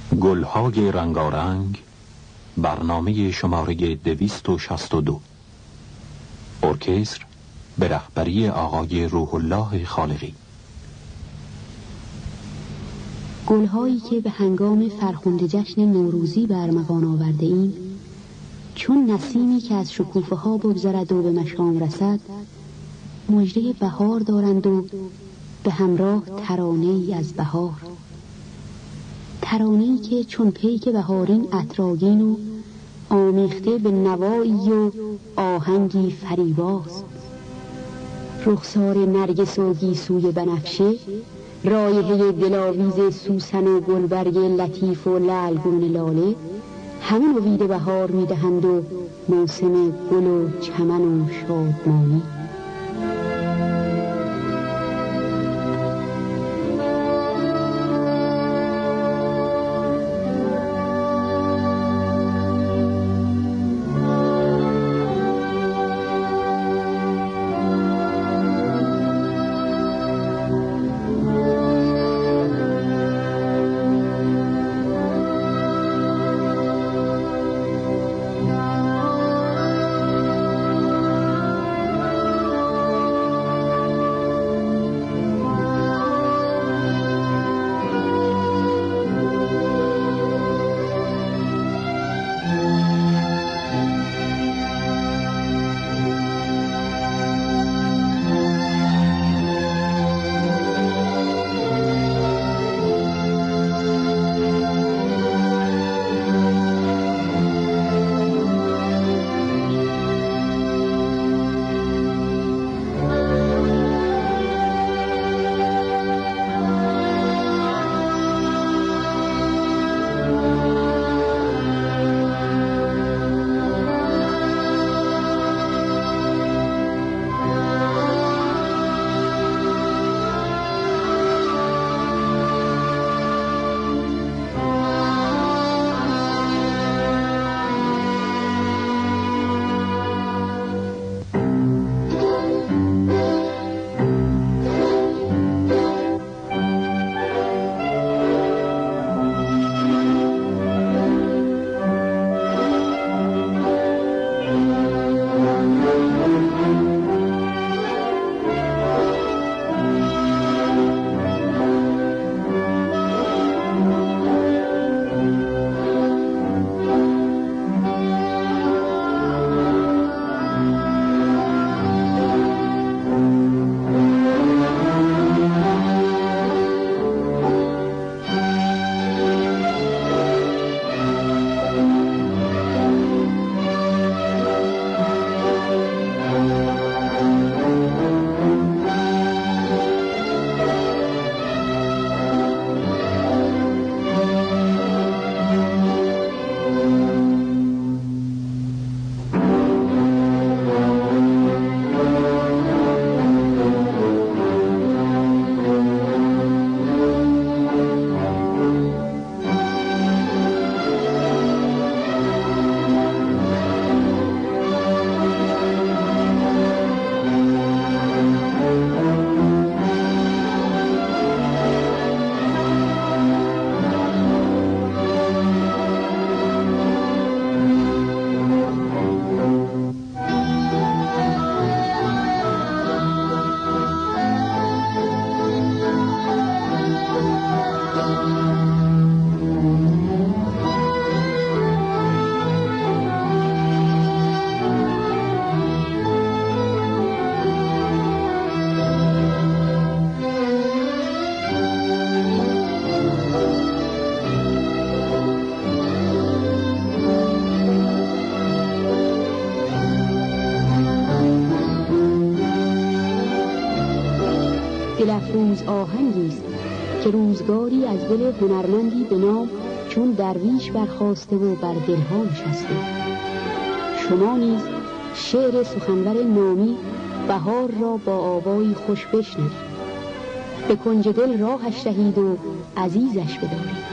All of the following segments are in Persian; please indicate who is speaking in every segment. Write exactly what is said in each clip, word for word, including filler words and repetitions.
Speaker 1: گلهای رنگارنگ، برنامه شماره دویست و شصت و دو. ارکستر به رهبری آقای روح الله خالقی.
Speaker 2: گلهایی که به هنگام فرخنده جشن نوروزی برمغان آورده ایم، چون نسیمی که از شکوفه ها بگذرد و به مشام رسد، مژده بهار دارند و به همراه ترانه‌ای از بهار، ترانه‌ای که چون پیک بهارین عطرآگین و آمیخته به نوایی و آهنگی فریباست. رخسار نرگس و گیسوی بنفشه، رایحه دلاویز سوسن و گلبرگ لطیف و لعلگون لاله، همه نوید بهار می‌دهند و موسم گل و چمن و شادمانی. دلفروز آهنگی است که روزگاری از دل هنرمندی به نام چون درویش برخاسته و بر دلها نشسته. شما نیز شعر سخنور نامی بهار را با آوایی خوش بشنوید، به کنج دل راهش دهید و عزیزش بدارید.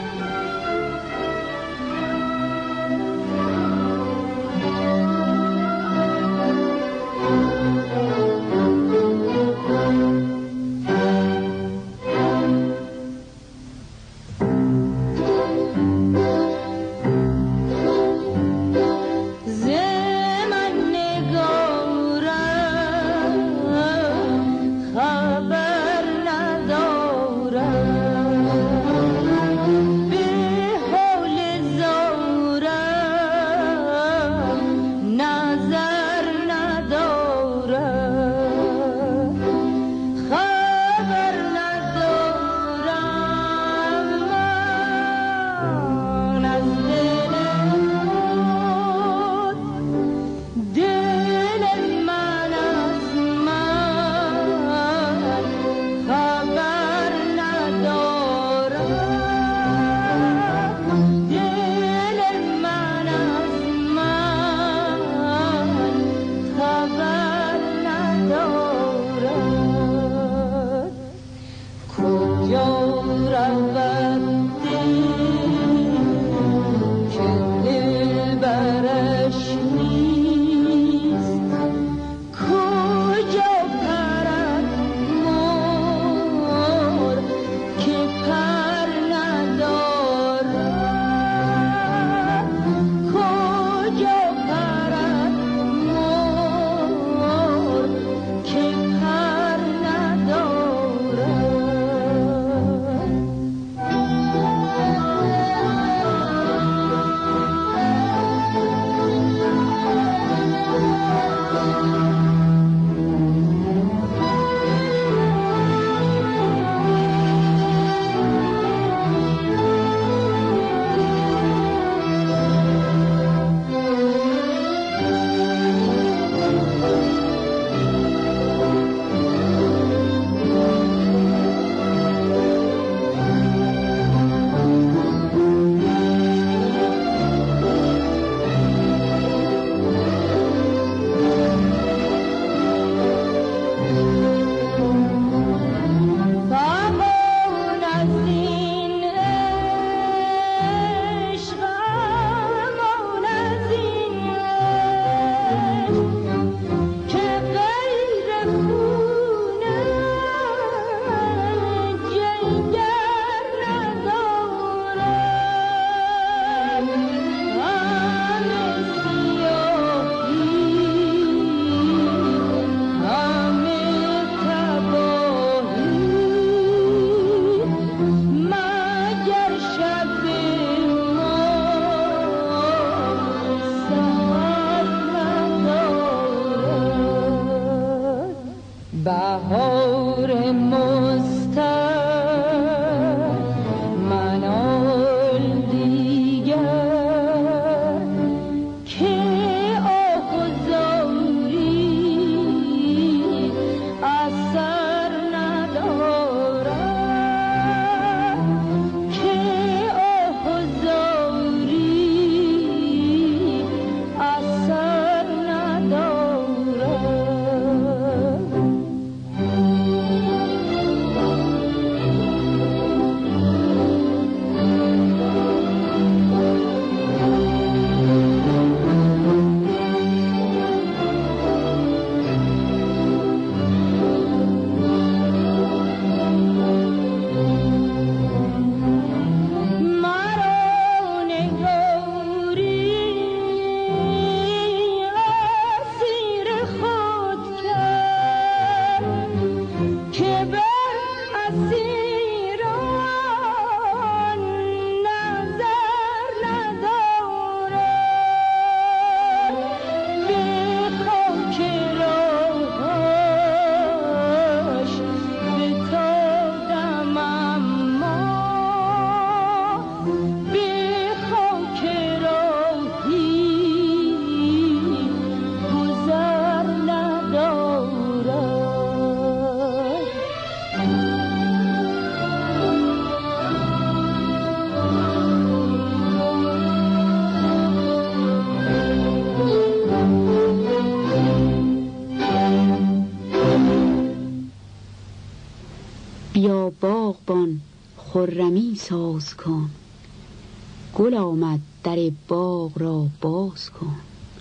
Speaker 2: خرمی ساز کن، گل آمد در باغ را باز کن.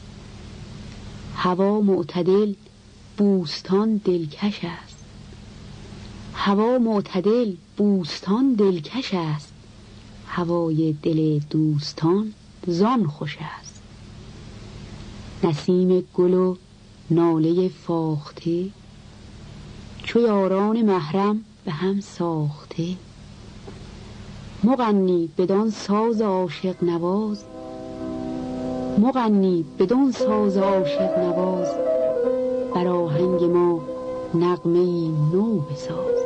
Speaker 2: هوا معتدل بوستان دلکش است، هوا معتدل بوستان دلکش است، هوای دل دوستان زان خوش است. نسیم گل و ناله فاخته، چو یاران محرم به هم ساخته. مغنی بدان ساز عاشق نواز، مغنی بدان ساز عاشق نواز، بر آهنگ ما نغمه‌ای نو بساز.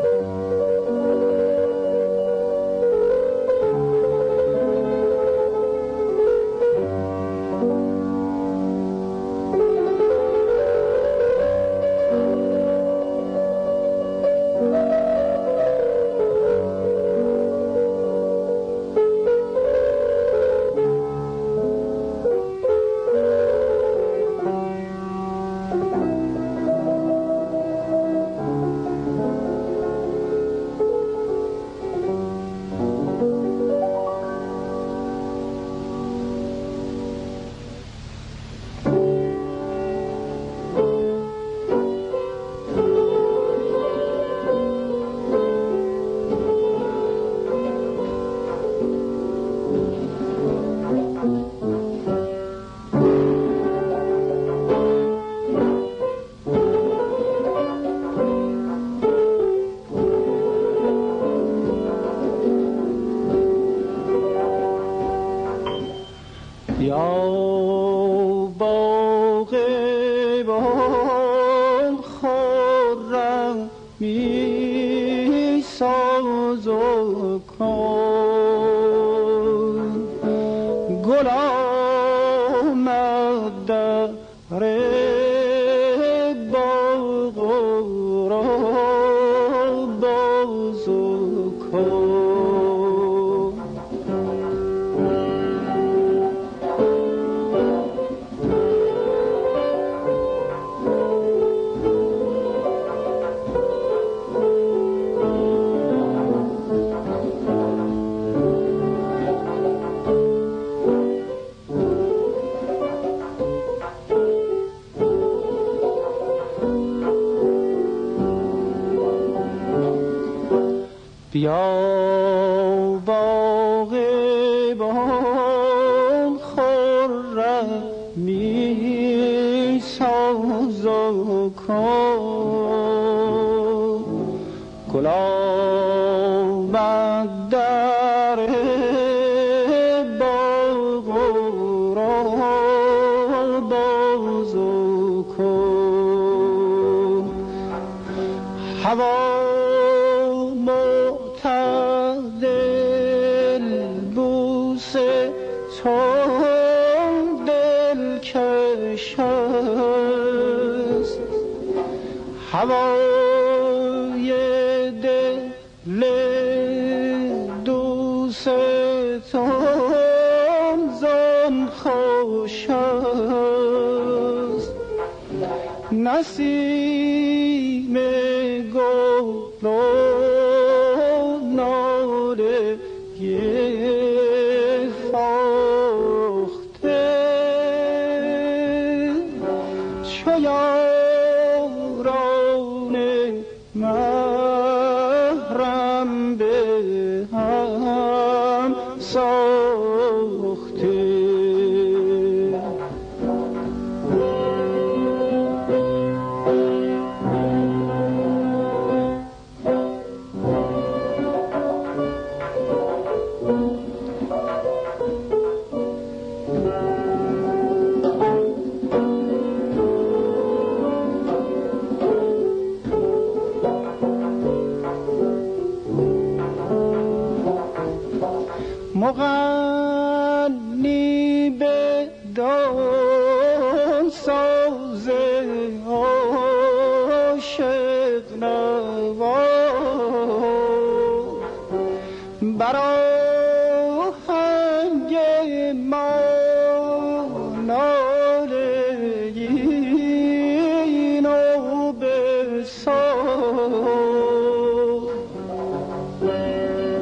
Speaker 3: بیا باغبان خرمی ساز کن، گل آمد در باغ را باز کن. هوا چون دلکش است، هوای دل دوستان زان خوش است. نسیم گل و ناله محرم به هم ساخته. مغنی بدان ساز عاشق نواز، بر آهنگ ما ناله‌ای نو بساز.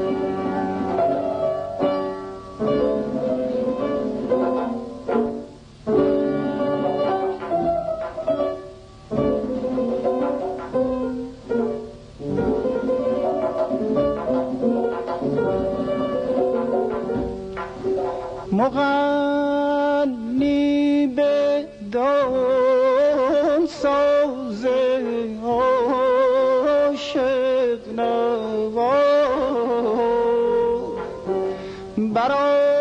Speaker 3: مغنی به دان ساز عاشق نوا بر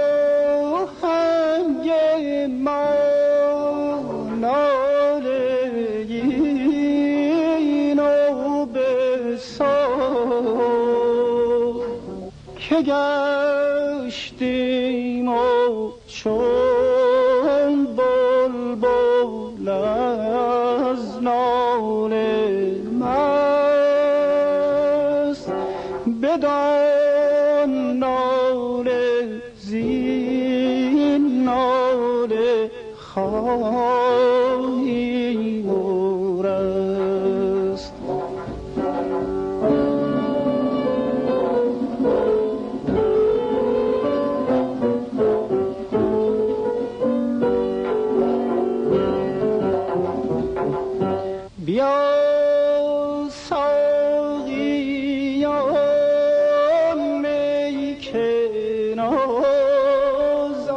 Speaker 3: آهنگ ما نالگین و بساز که گشتیم و چون بلبل از ناله مست بدان ناله زین ناله خواهیم رست. بیا ساقیان می که ناز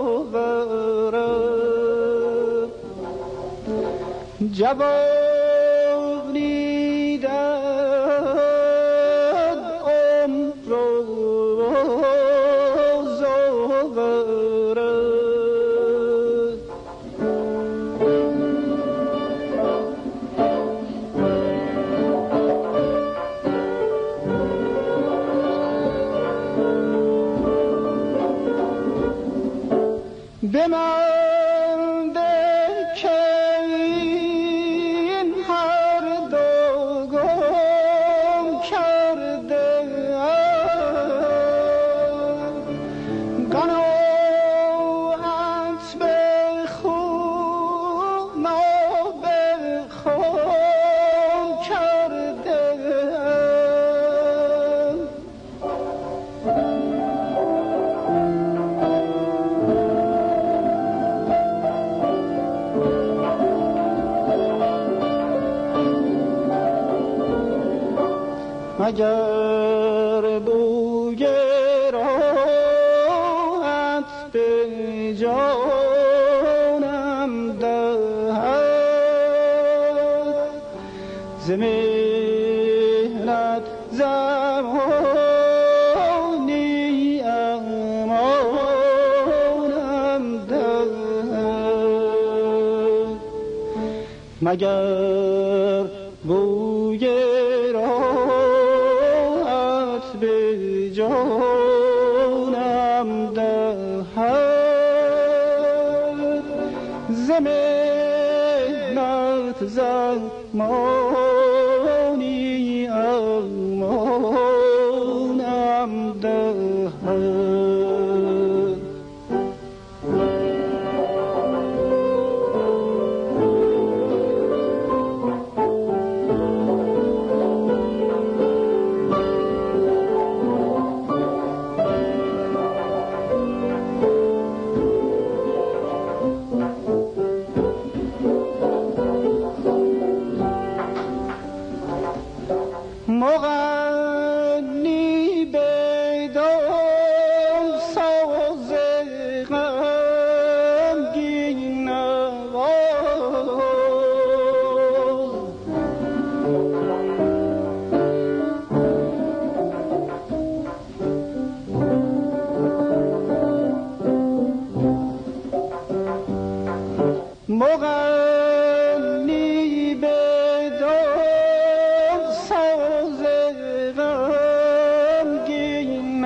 Speaker 3: آورد جوانی داد عمر روز آورد. به من ده که این هر دو گم کرده قناعت به خون به خون کرده مگر بوی راحت به جانم دهد ز محنت زمانی امانم دهد. مگر بوی به جانم دهد ز محنت زمانی امانم دهد. مغنی به دان ساز غمگین نواز مغنی به دان ساز غمگین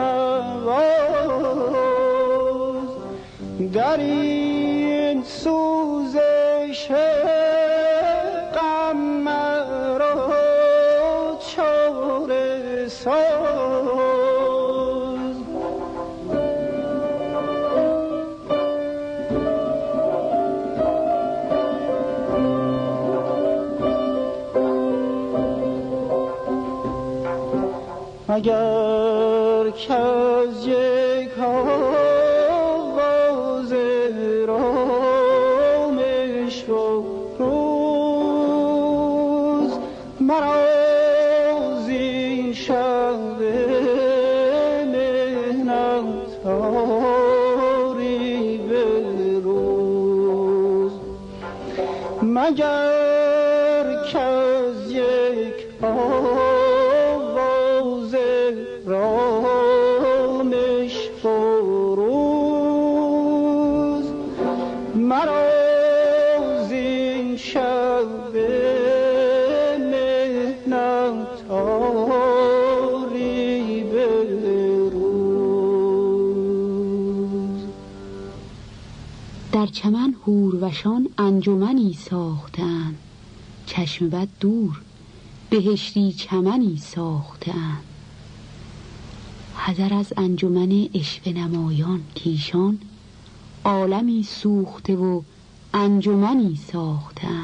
Speaker 3: نواز در این سوزش غم مرا چاره ساز. اگر کز یک آواز رامش و روز مرا زین شب مهنت آری مگر که از یک آواز رامش فروز مرا زین شب مهنت آری به روز.
Speaker 2: در چمن حوروشان انجمنی ساختند، چشم بد دور بهشتی چمنی ساختند. حذر از انجمن عشوه نمایان کیشان عالمی سوخته و انجمنی ساختند.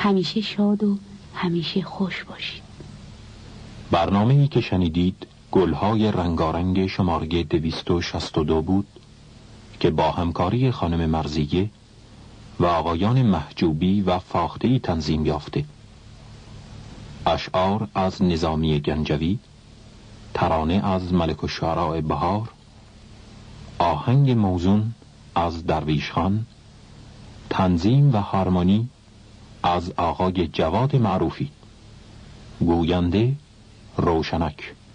Speaker 2: همیشه شاد و همیشه خوش باشید.
Speaker 1: برنامه‌ای که شنیدید گلهای رنگارنگ شماره دویست و شصت و دو بود که با همکاری خانم مرزیه و آقایان محجوبی و فاخته‌ای تنظیم یافته. اشعار از نظامی گنجوی، ترانه از ملک الشعراء بهار، آهنگ موزون از درویش خان، تنظیم و هارمونی از آقای جواد معروفی، گوینده روشنک.